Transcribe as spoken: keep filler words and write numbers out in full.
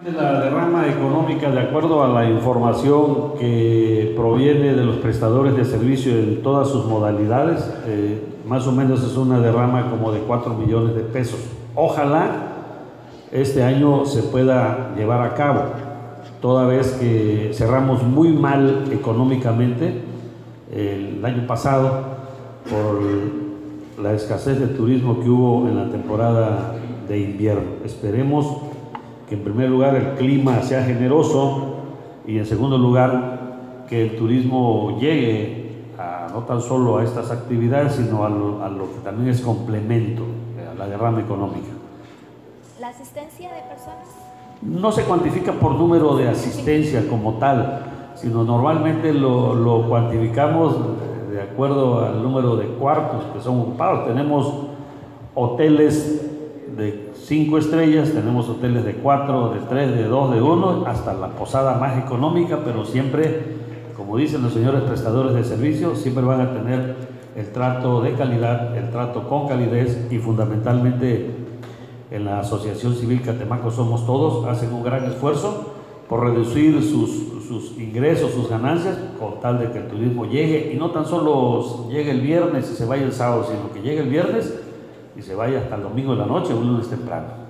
La derrama económica, de acuerdo a la información que proviene de los prestadores de servicio en todas sus modalidades, eh, más o menos es una derrama como de cuatro millones de pesos. Ojalá este año se pueda llevar a cabo, toda vez que cerramos muy mal económicamente el año pasado por la escasez de turismo que hubo en la temporada de invierno. Esperemos que en primer lugar el clima sea generoso y en segundo lugar que el turismo llegue a, no tan solo a estas actividades, sino a lo, a lo que también es complemento a la derrama económica. ¿La asistencia de personas? No se cuantifica por número de asistencia como tal, sino normalmente lo, lo cuantificamos de acuerdo al número de cuartos que son ocupados. Tenemos hoteles de cinco estrellas, tenemos hoteles de cuatro, de tres, de dos, de uno, hasta la posada más económica, pero siempre, como dicen los señores prestadores de servicios, siempre van a tener el trato de calidad, el trato con calidez, y fundamentalmente en la Asociación Civil Catemaco Somos Todos hacen un gran esfuerzo por reducir sus, sus ingresos, sus ganancias, con tal de que el turismo llegue, y no tan solo llegue el viernes y se vaya el sábado, sino que llegue el viernes y se vaya hasta el domingo de la noche o el lunes temprano.